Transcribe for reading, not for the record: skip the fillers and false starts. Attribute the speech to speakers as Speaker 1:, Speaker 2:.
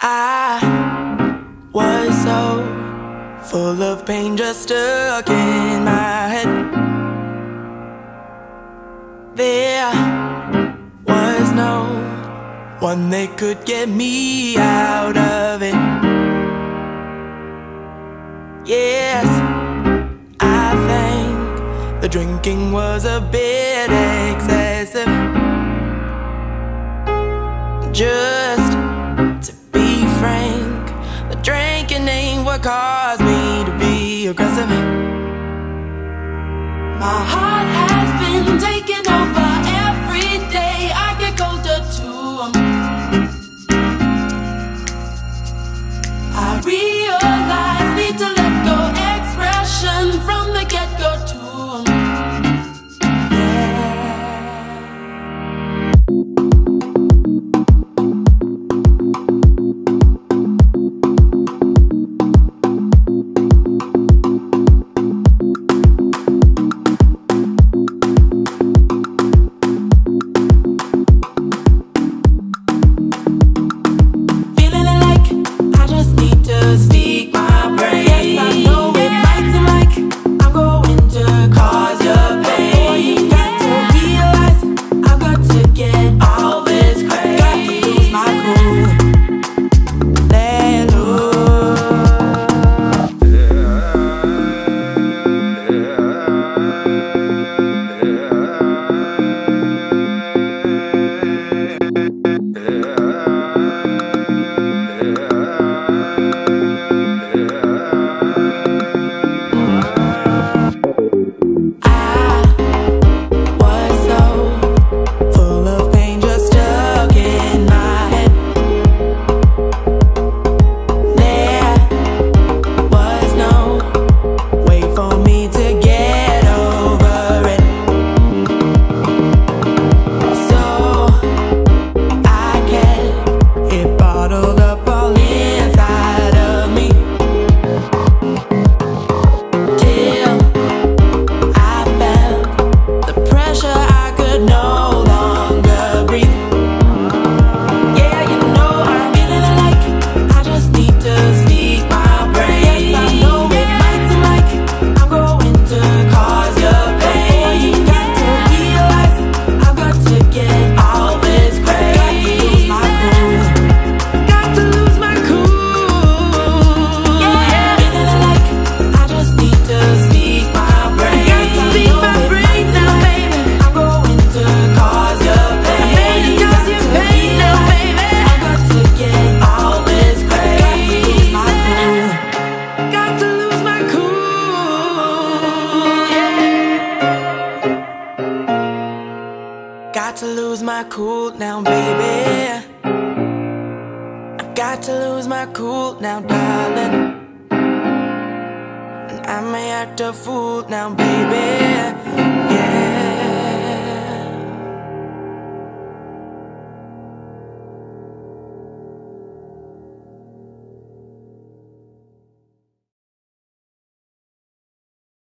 Speaker 1: I was so full of pain, just stuck in my head. There was no one that could get me out of it. Yes, I think the drinking was a bit excessive. Just to be frank, the drinking ain't what caused me to be aggressive.
Speaker 2: My heart has been taken over every day. I get colder to 'em. I realize need to let go expression from the get-go to 'em. Speak my brain. Yes, I know it might seem like I'm going to cause you pain. Boy, you got to realize I've got to get all this crazy. Got to lose my cool, let got to lose my cool now, baby. I've got to lose my cool now, darling. And I may act a fool now, baby.